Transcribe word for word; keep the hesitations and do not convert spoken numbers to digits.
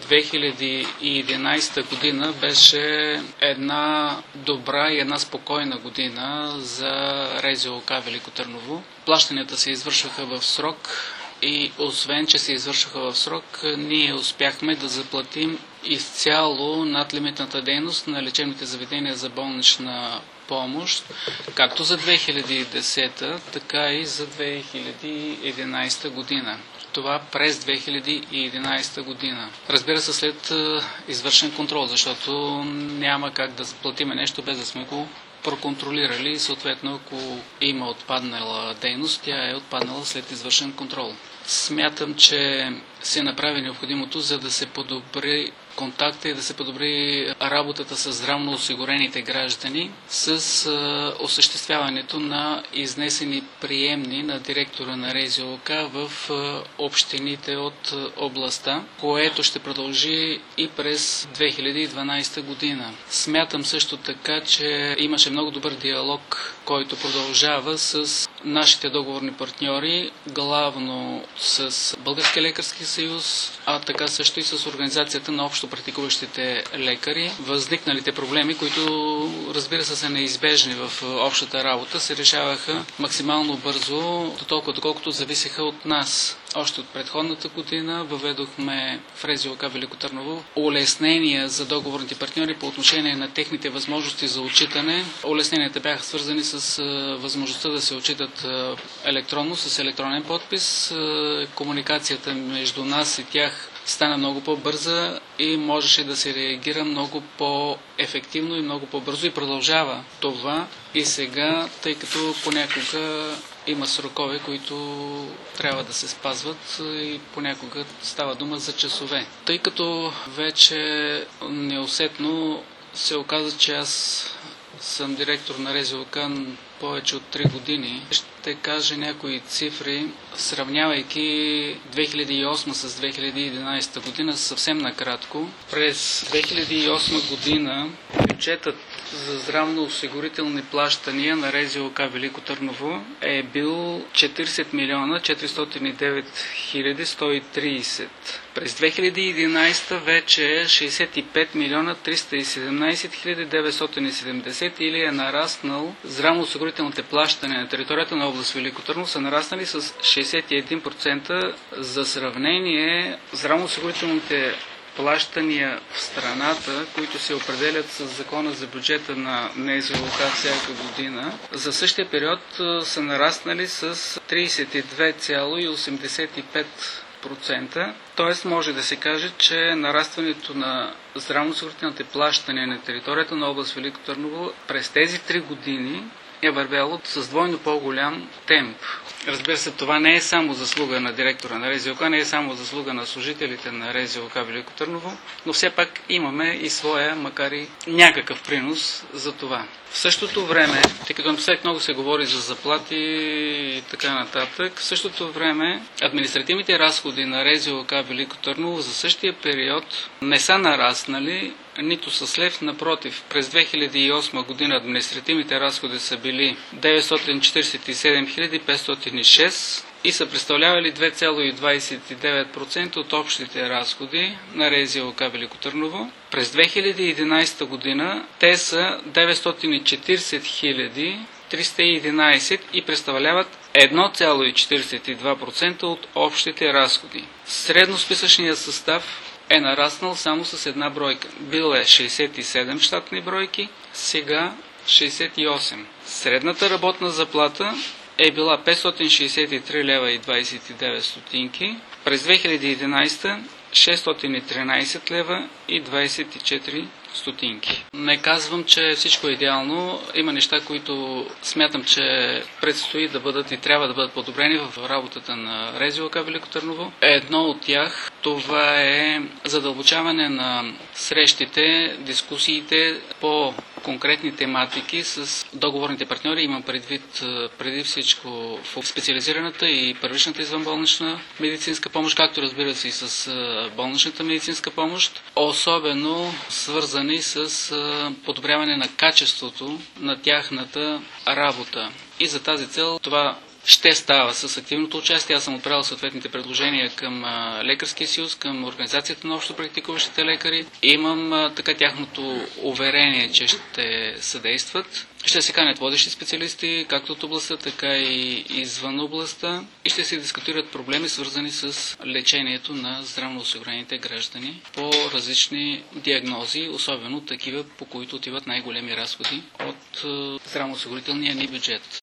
две хиляди и единадесета година беше една добра и една спокойна година за РЗОК Велико Търново. Плащанията се извършваха в срок и освен, че се извършваха в срок, ние успяхме да заплатим изцяло надлимитната дейност на лечебните заведения за болнична помощ, както за две хиляди и десета, така и за две хиляди и единадесета година. Това през две хиляди и единадесета година. Разбира се, след извършен контрол, защото няма как да заплатиме нещо без да сме го проконтролирали и съответно, ако има отпаднала дейност, тя е отпаднала след извършен контрол. Смятам, че се направи необходимото, за да се подобри контакта и да се подобри работата с здравно осигурените граждани с а, осъществяването на изнесени приемни на директора на РЗОК в а, общините от а, областта, което ще продължи и през две хиляди и дванадесета година. Смятам също така, че имаше много добър диалог, който продължава с нашите договорни партньори, главно с Българския лекарски съюз, а така също и с организацията на общо практикуващите лекари. Възникналите проблеми, които разбира се са неизбежни в общата работа, се решаваха максимално бързо, до толкова доколкото зависеха от нас. Още от предходната година въведохме в РЗОК Велико Търново улеснения за договорните партньори по отношение на техните възможности за отчитане. Улесненията бяха свързани с възможността да се отчитат електронно, с електронен подпис. Комуникацията между нас и тях стана много по-бърза и можеше да се реагира много по-ефективно и много по-бързо и продължава това и сега, тъй като понякога има срокове, които трябва да се спазват и понякога става дума за часове. Тъй като вече неусетно се оказа, че аз съм директор на РЗОК повече от три години. Ще кажа някои цифри, сравнявайки две хиляди и осма с две хиляди и единадесета година съвсем накратко. През две хиляди и осма година бюджетът за здравноосигурителни плащания на РЗОК Велико Търново е бил четиридесет милиона четиристотин и девет хиляди сто и тридесет. През две хиляди и единадесета вече е шейсет и пет милиона триста и седемнадесет хиляди деветстотин и седемдесет или е нараснал здравноосигурителните плащания на територията на област Велико Търново са нараснали с шейсет и един процента. За сравнение, здравноосигурителните плащания в страната, които се определят с закона за бюджета на НЗОК всяка година, за същия период са нараснали с тридесет и две цяло осемдесет и пет процента. Т.е. може да се каже, че нарастването на здравноосигурителните плащания на територията на област Велико Търново през тези три години е вървяло с двойно по-голям темп. Разбира се, това не е само заслуга на директора на РЗОК, не е само заслуга на служителите на РЗОК Велико Търново, но все пак имаме и своя, макар и някакъв принос за това. В същото време, тъй като напоследък много се говори за заплати и така нататък, в същото време административните разходи на РЗОК Велико Търново за същия период не са нараснали нито с лев, напротив. През две хиляди и осма година административните разходи са били деветстотин четиридесет и седем хиляди петстотин и шест и са представлявали две цяло двадесет и девет процента от общите разходи на РЗОК Велико Търново. През две хиляди и единадесета година те са деветстотин и четиридесет хиляди триста и единадесет и представляват едно цяло четиридесет и два процента от общите разходи. Средносписъчният състав е нараснал само с една бройка. Бил е шейсет и седем щатни бройки, сега шейсет и осем. Средната работна заплата е била петстотин шейсет и три лева и двадесет и девет стотинки. През две хиляди и единадесета шестстотин и тринадесет лева и двадесет и четири стотинки. Не казвам, че всичко е идеално. Има неща, които смятам, че предстои да бъдат и трябва да бъдат подобрени в работата на РЗОК Велико Търново. Едно от тях, това е задълбочаване на срещите, дискусиите по конкретни тематики с договорните партньори. Имам предвид преди всичко в специализираната и първичната извънболнична медицинска помощ, както разбира се и с болничната медицинска помощ, особено свързани с подобряване на качеството на тяхната работа. И за тази цел това ще става с активното участие. Аз съм отправил съответните предложения към Лекарския съюз, към Организацията на общо практикуващите лекари. Имам така тяхното уверение, че ще съдействат. Ще се канят водещи специалисти, както от областта, така и извън областта, и ще се дискутират проблеми, свързани с лечението на здравноосигурените граждани по различни диагнози, особено такива, по които отиват най-големи разходи от здравноосигурителния ни бюджет.